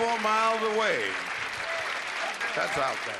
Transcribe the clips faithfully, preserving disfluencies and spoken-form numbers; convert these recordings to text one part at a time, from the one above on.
twenty-four miles away. That's out there.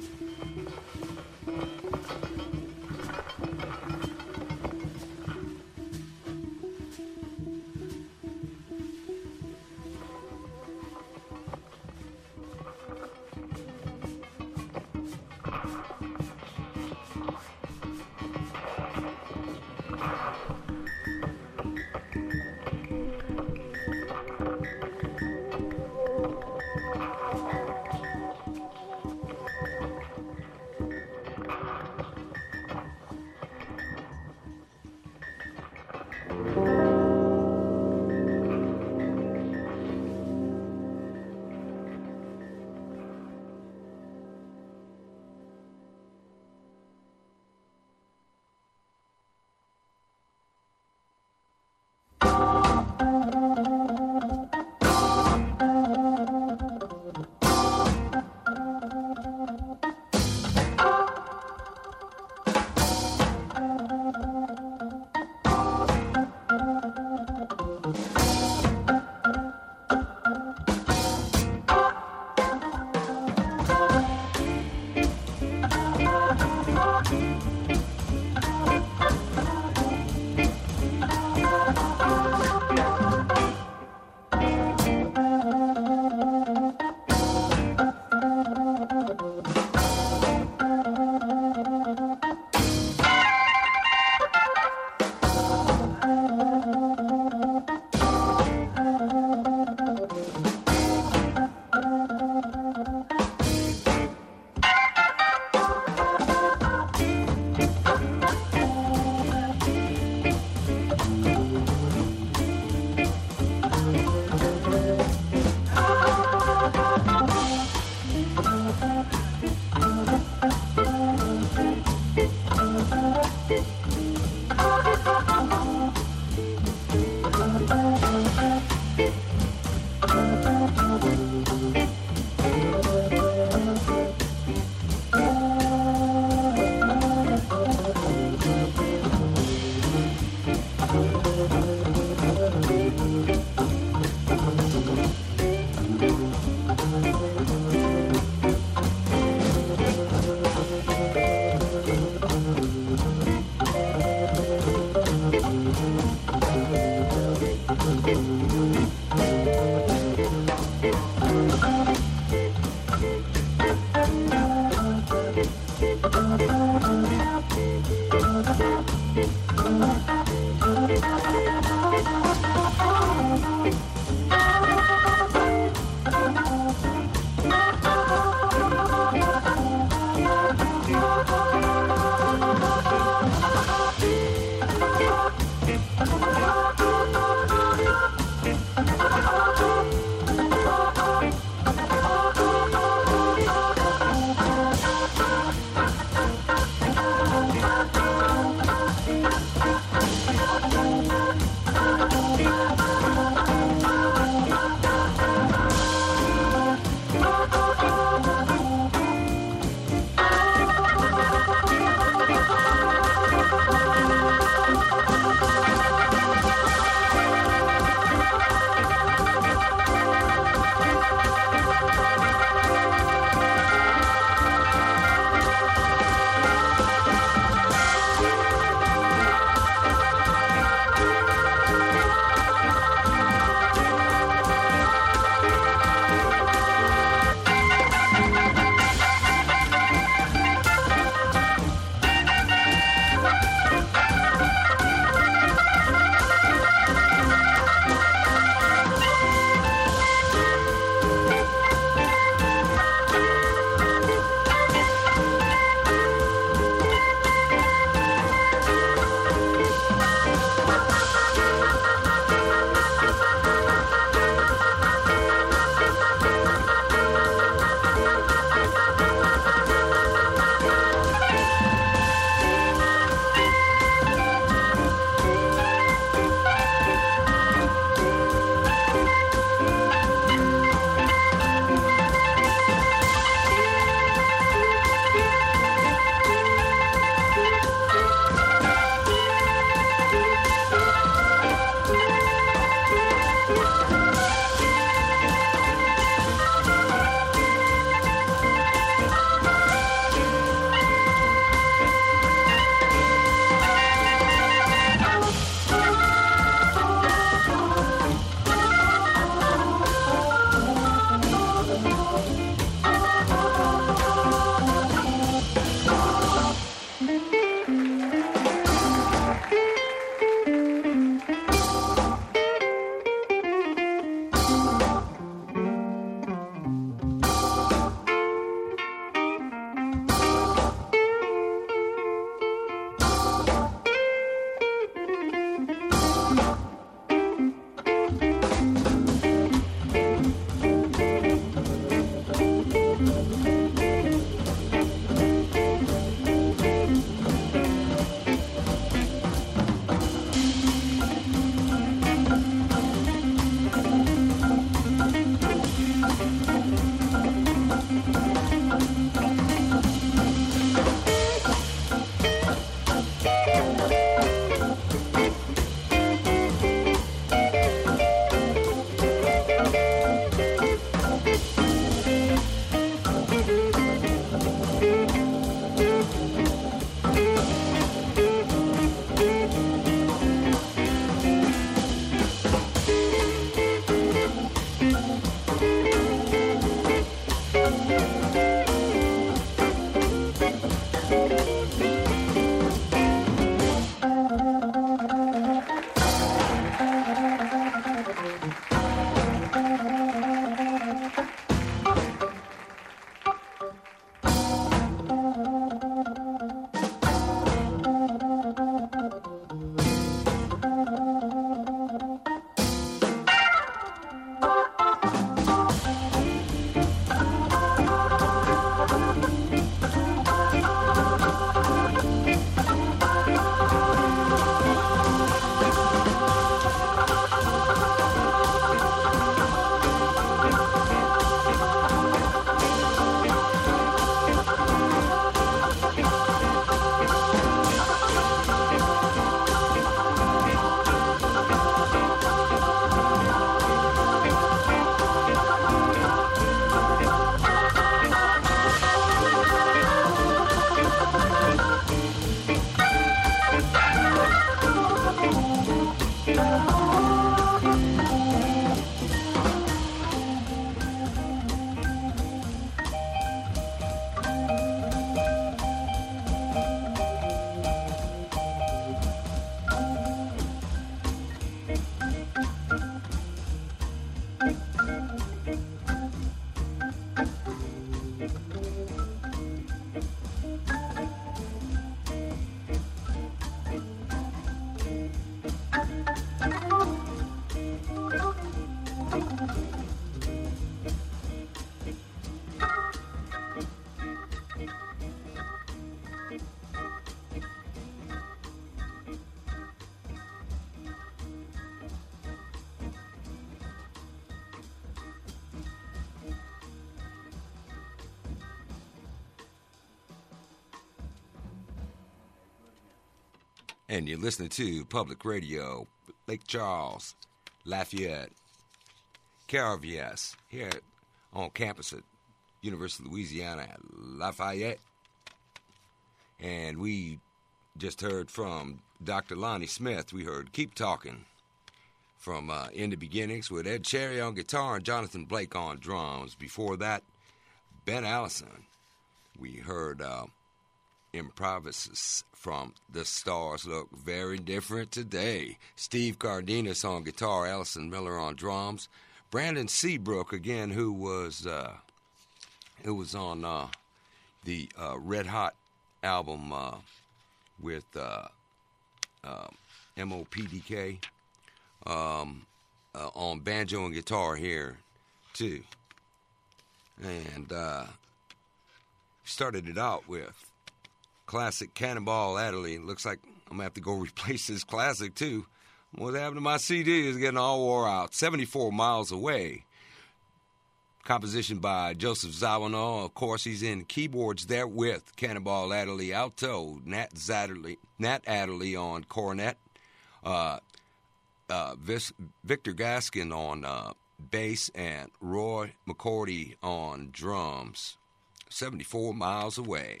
and you're listening to Public Radio, Lake Charles, Lafayette, K R V S, here on campus at University of Louisiana at Lafayette. And we just heard from Doctor Lonnie Smith. We heard Keep Talking from uh, In the Beginnings with Ed Cherry on guitar and Jonathan Blake on drums. Before that, Ben Allison. We heard uh, Improvises from The Stars Look Very Different Today. Steve Cardenas on guitar, Allison Miller on drums. Brandon Seabrook, again, who was uh, who was on uh, the uh, Red Hot album uh, with uh, uh, M O P D K um, uh, on banjo and guitar here, too. And uh, started it out with classic Cannonball Adderley. Looks like I'm going to have to go replace this classic, too. What happened to my C D is getting all wore out. seventy-four miles Away. Composition by Joseph Zawinul. Of course, he's in keyboards there with Cannonball Adderley alto, Nat Zadderley, Nat Adderley on cornet, uh, uh, Vis- Victor Gaskin on uh, bass, and Roy McCordy on drums. seventy-four miles Away.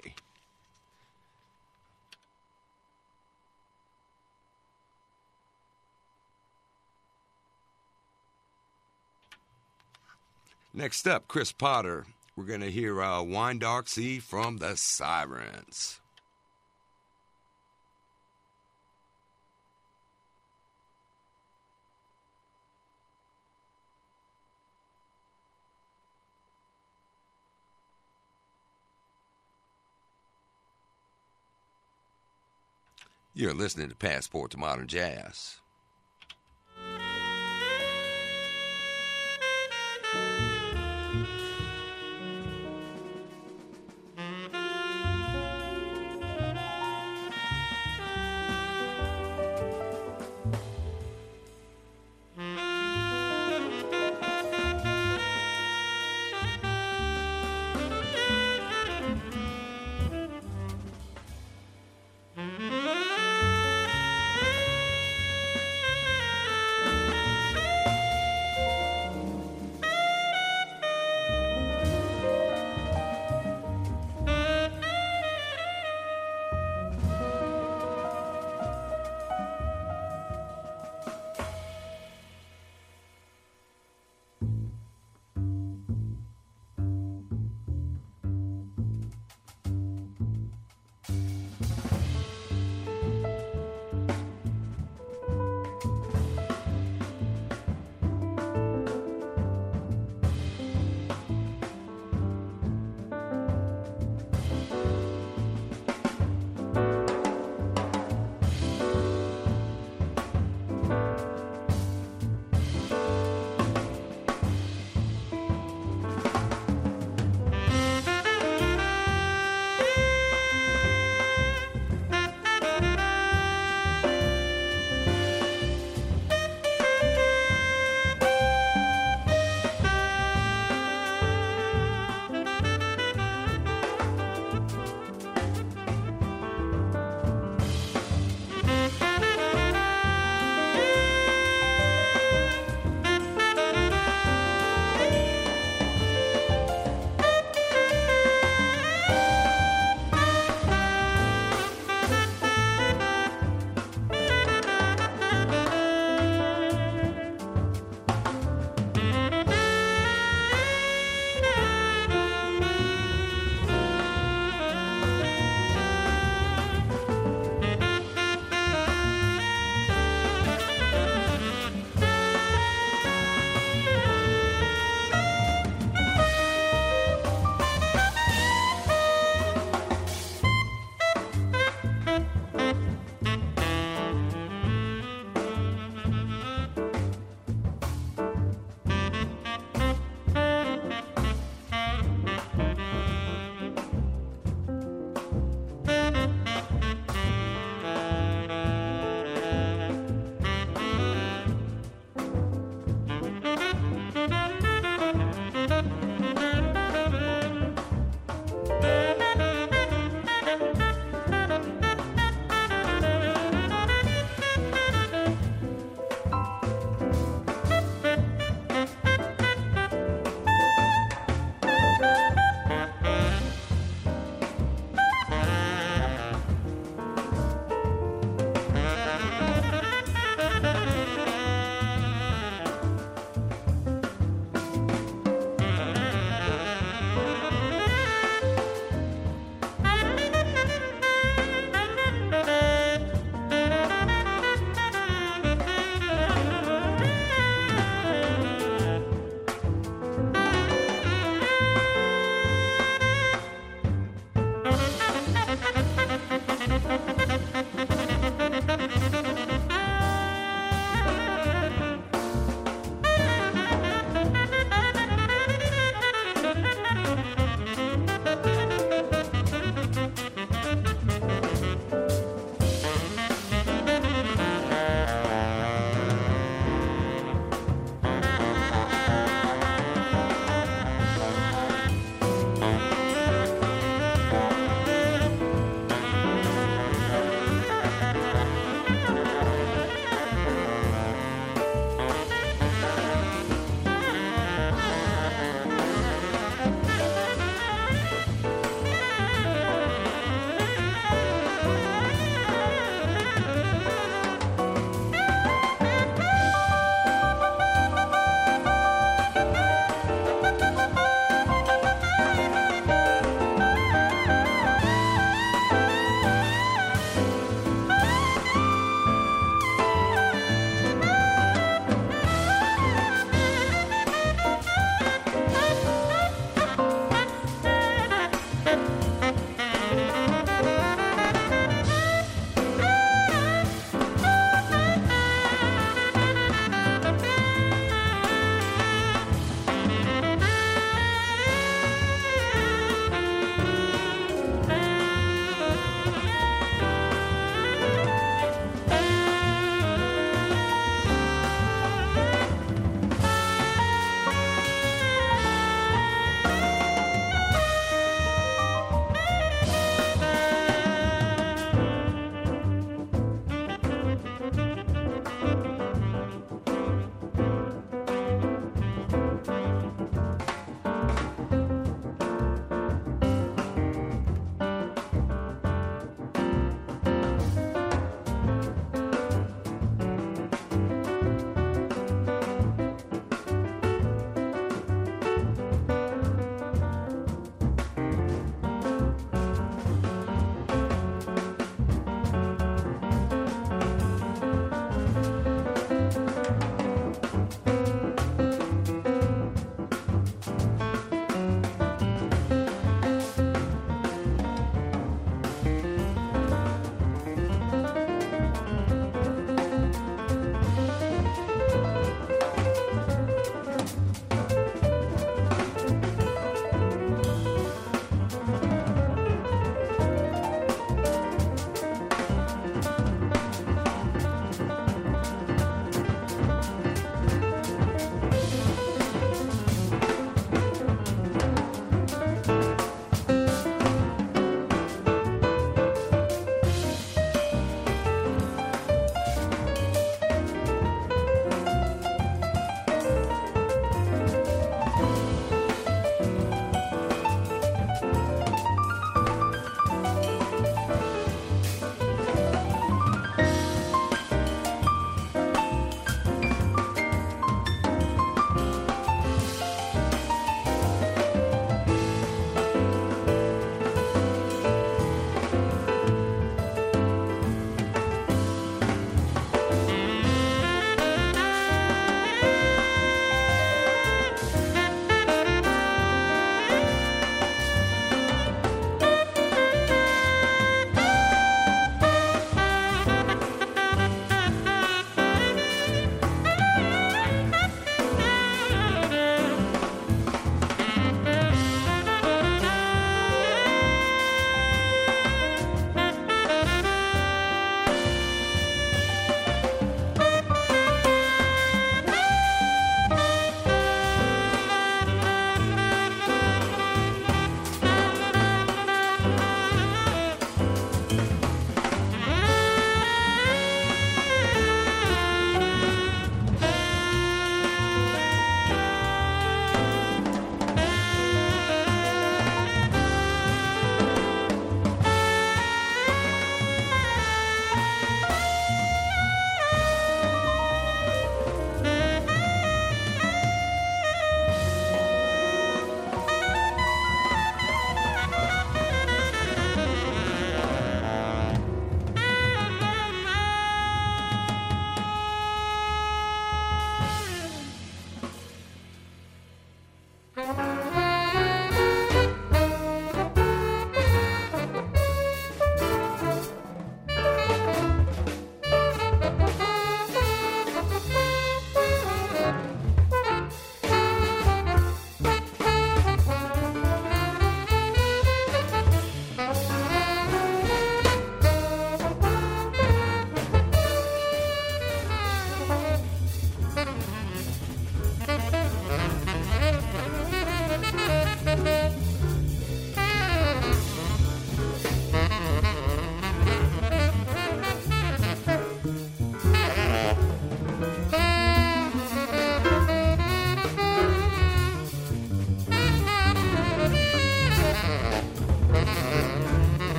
Next up, Chris Potter. We're going to hear uh, Wine Dark Sea from the Sirens. You're listening to Passport to Modern Jazz.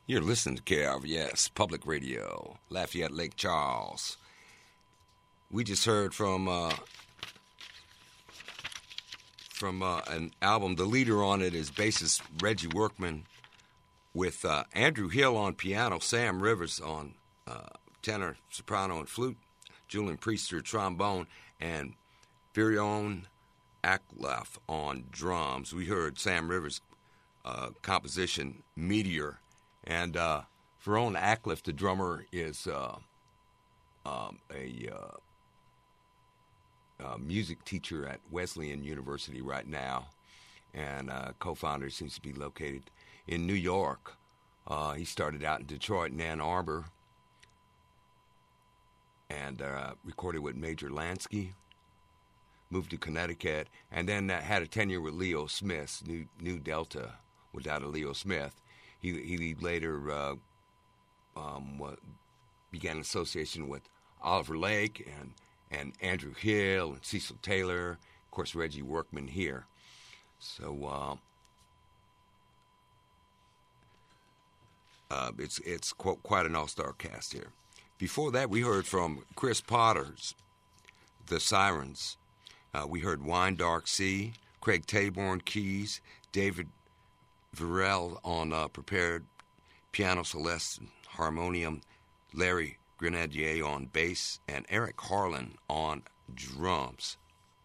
You're listening to K R V S Public Radio, Lafayette, Lake Charles. We just heard from uh, from uh, an album. The leader on it is bassist Reggie Workman, with uh, Andrew Hill on piano, Sam Rivers on uh, tenor, soprano, and flute, Julian Priester trombone, and Firion Aklef on drums. We heard Sam Rivers' uh, composition, Meteor. And uh, Firion Aklef, the drummer, is uh, um, a, uh, a music teacher at Wesleyan University right now, and uh, co-founder seems to be located in New York. Uh, he started out in Detroit and Ann Arbor, and uh, recorded with Major Lansky, moved to Connecticut, and then uh, had a tenure with Leo Smith, New, New Delta, without a Leo Smith. He, he later uh, um, began an association with Oliver Lake and, and Andrew Hill and Cecil Taylor, of course, Reggie Workman here. So uh, uh, it's it's quite, quite an all-star cast here. Before that, we heard from Chris Potter's The Sirens. Uh, we heard Wine Dark Sea, Craig Taborn keys, David Varel on uh, prepared piano, Celeste, harmonium, Larry Grenadier on bass, and Eric Harlan on drums.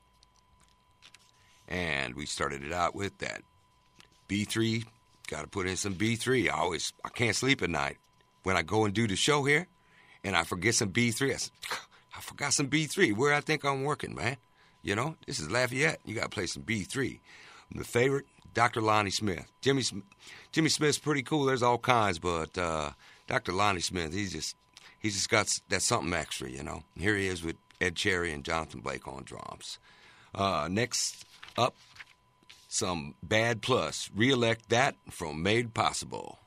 And we started it out with that B three. Got to put in some B three. I always, I can't sleep at night when I go and do the show here, and I forget some B three. I said, I forgot some B three. Where I think I'm working, man. You know, this is Lafayette. You got to play some B three. The favorite, Doctor Lonnie Smith. Jimmy Jimmy Smith's pretty cool. There's all kinds, but uh, Doctor Lonnie Smith, he's just he's just got that something extra, you know. And here he is with Ed Cherry and Jonathan Blake on drums. Uh, next up, some Bad Plus. Re-elect that from Made Possible.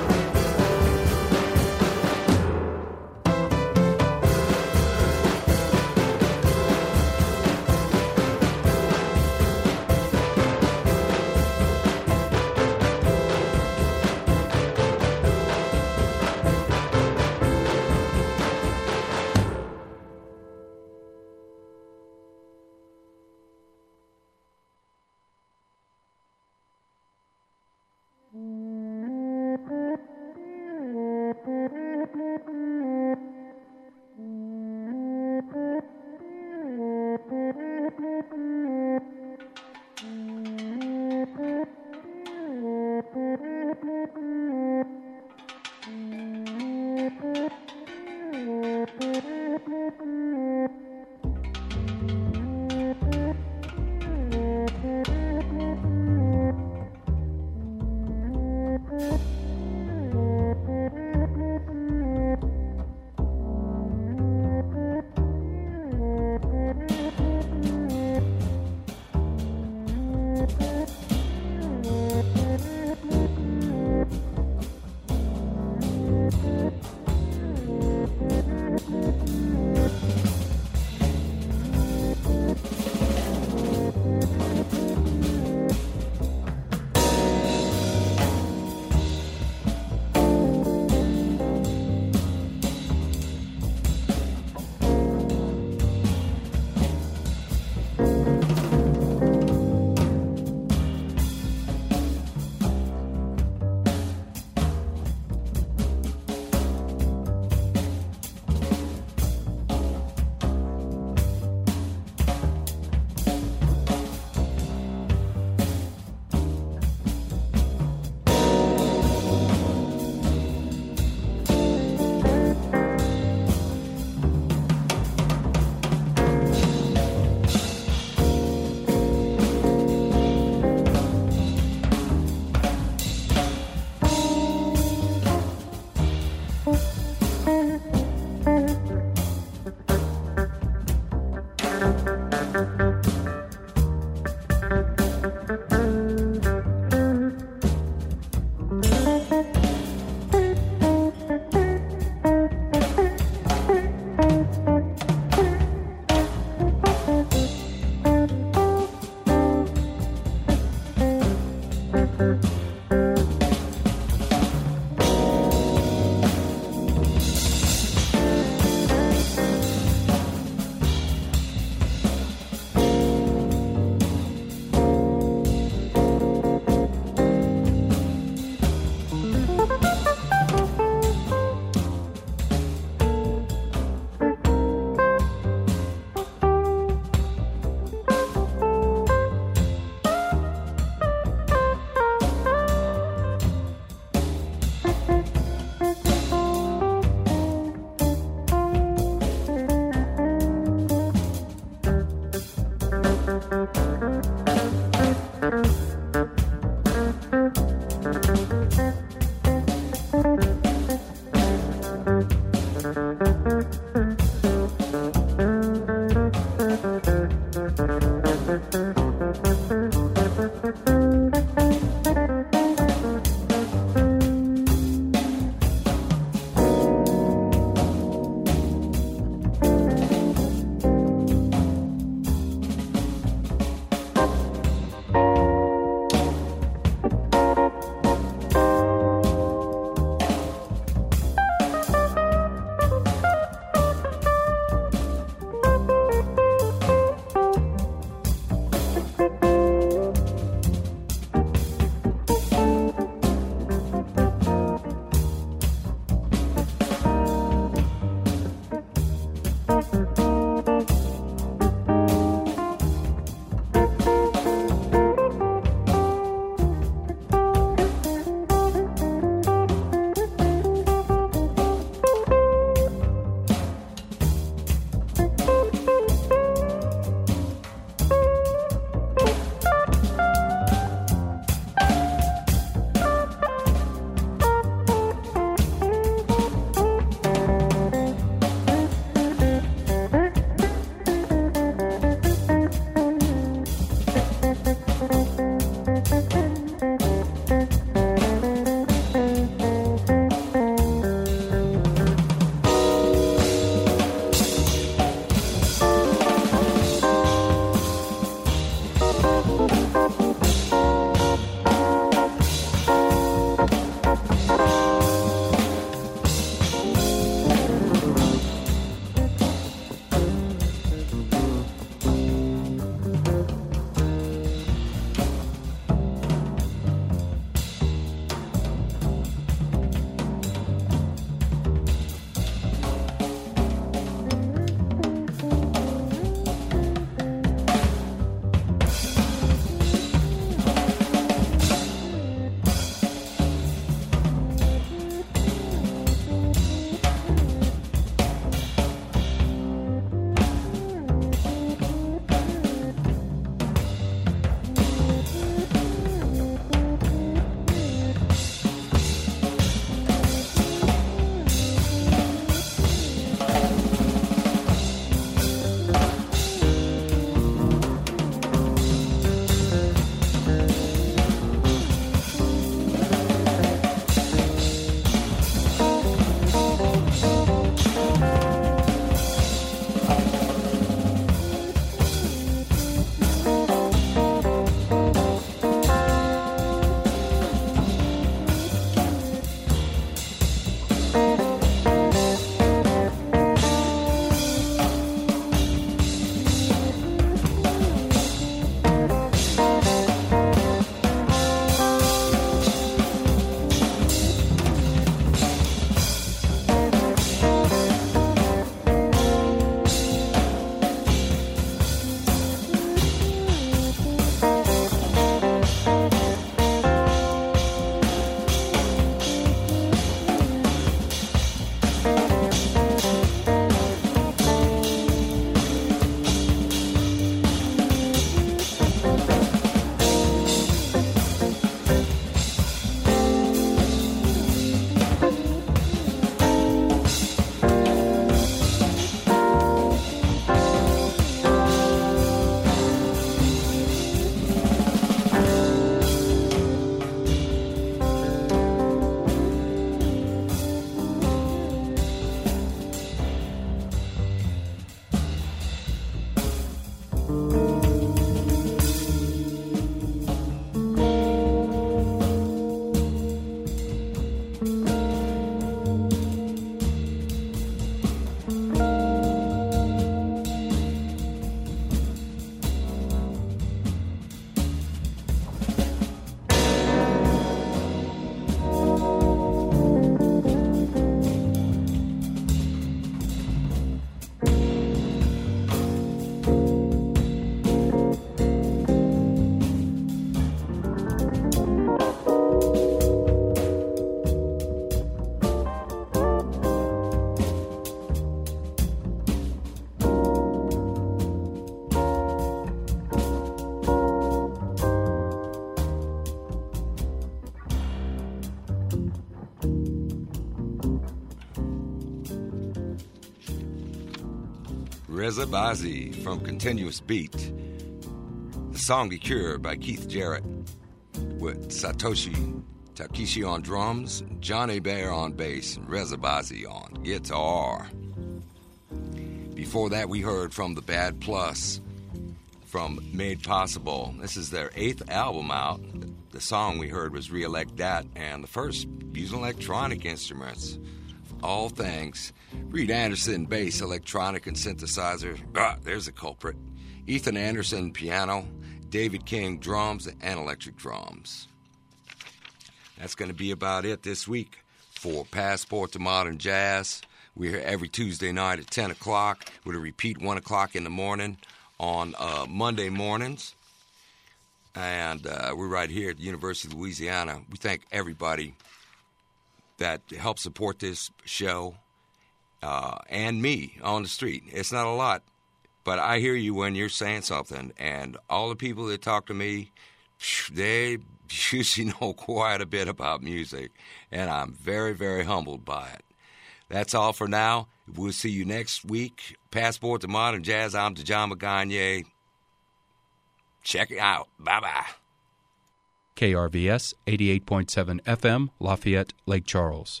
Reza Bazi from Continuous Beat. The song The Cure by Keith Jarrett with Satoshi Takeshi on drums, Johnny Bear on bass, and Reza Bazi on guitar. Before that, we heard from The Bad Plus from Made Possible. This is their eighth album out. The song we heard was Re-Elect That, and the first using electronic instruments. All things. Reed Anderson, bass, electronic, and synthesizer. Ah, there's a culprit. Ethan Anderson, piano. David King, drums and electric drums. That's going to be about it this week for Passport to Modern Jazz. We're here every Tuesday night at ten o'clock with a repeat one o'clock in the morning on uh, Monday mornings. And uh, we're right here at the University of Louisiana. We thank everybody that helps support this show uh, and me on the street. It's not a lot, but I hear you when you're saying something. And all the people that talk to me, they usually know quite a bit about music, and I'm very, very humbled by it. That's all for now. We'll see you next week. Passport to Modern Jazz. I'm Djama Gagne. Check it out. Bye-bye. K R V S eighty-eight point seven F M, Lafayette, Lake Charles.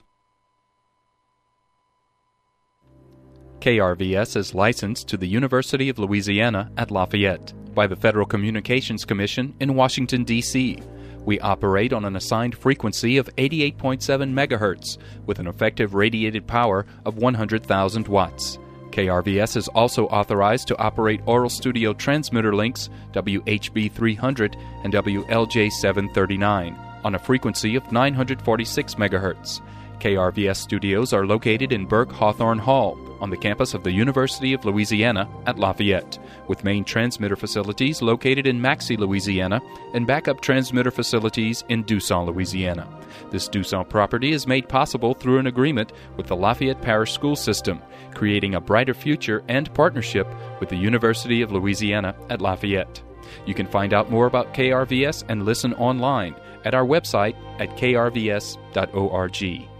K R V S is licensed to the University of Louisiana at Lafayette by the Federal Communications Commission in Washington, D C We operate on an assigned frequency of eighty-eight point seven megahertz with an effective radiated power of one hundred thousand watts. K R V S is also authorized to operate Oral Studio transmitter links W H B three hundred and W L J seven thirty-nine on a frequency of nine hundred forty-six megahertz. K R V S studios are located in Burke Hawthorne Hall on the campus of the University of Louisiana at Lafayette, with main transmitter facilities located in Maxey, Louisiana, and backup transmitter facilities in Dusson, Louisiana. This Dusson property is made possible through an agreement with the Lafayette Parish School System, creating a brighter future and partnership with the University of Louisiana at Lafayette. You can find out more about K R V S and listen online at our website at k r v s dot org.